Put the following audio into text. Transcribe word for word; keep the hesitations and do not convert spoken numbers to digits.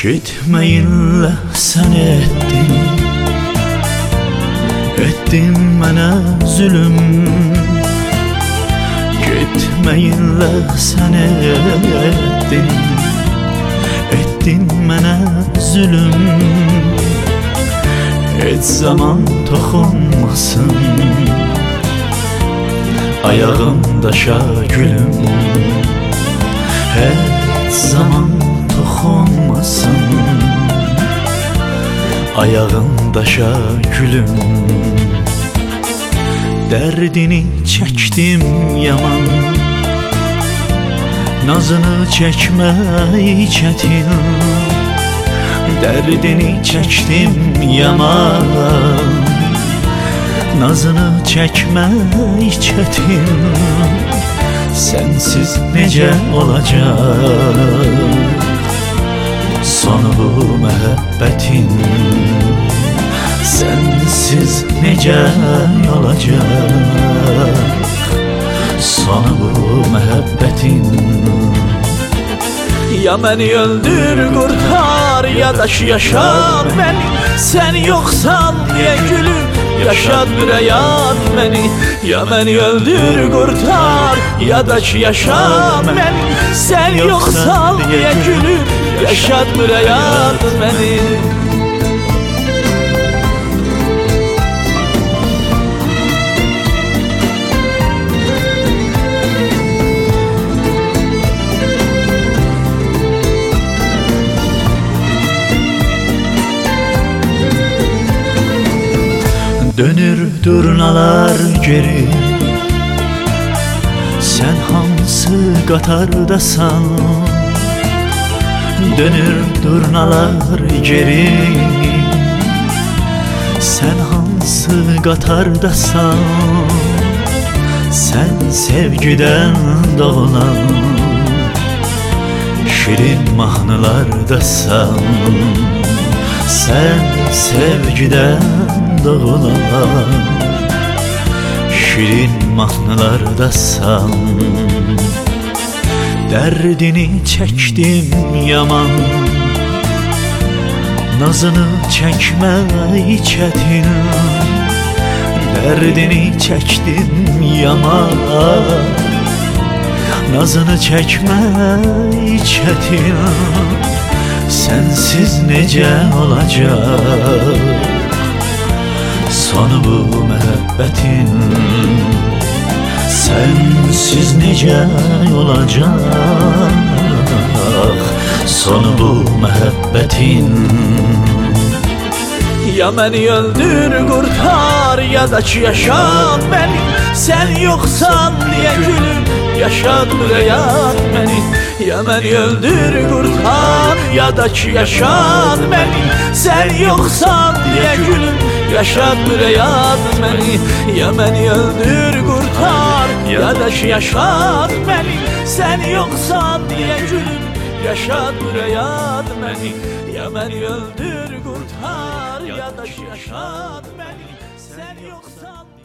Gitmeyinle sen ettin, ettin mənə zulüm. Gitmeyinle sen ettin, ettin mənə zulüm. Heç zaman toxunmasın ayağımdaşa gülüm. Heç zaman toxunmasın ayağımdaşa gülüm. Dərdini çəkdim yaman, nazını çəkmək çətin. Dərdini çəkdim yaman, nazını çəkmək çətin. Sensiz necə olacaq sonu bu məhəbbətin? Sensiz necə olacaq sonu bu məhəbbətin? Ya məni öldür, qurtar, ya da ki yaşat məni. Sən yoxsan niyə gülüm, yaşat mürəyat məni. Ya məni öldür, qurtar, ya da ki yaşat məni. Sən yoxsan niyə gülüm, yaşat mürəyat məni. Dönür durnalar geri, sen hansı qatardasan? Dönür durnalar geri, sen hansı qatardasan? Sen sevgiden doğulan şirin mahnılardasan. Sen sevgiden doğulan şirin mahnılardasan. Dərdini çəkdim yaman, nazını çəkmək çətin. Dərdini çəkdim yaman, nazını çəkmək çətin. Sensiz necə olacaq sonu bu məhəbbətin? Sensiz necə olacaq sonu bu məhəbbətin? Ya məni öldür, qurtar, ya da ki yaşat məni. Sən yoxsan niyə gülüm, yaşat mürəyat məni. Ya məni öldür, qurtar, ya da ki yaşat məni. Sən yoxsan niyə gülüm, yaşat mürəyat məni. Ya məni öldür, qurtar, ya da ki yaşat məni. Sən yoxsan niyə gülüm, yaşat mürəyat məni. Ya məni öldür, qurtar, ya da ki yaşat məni. Sən yoxsan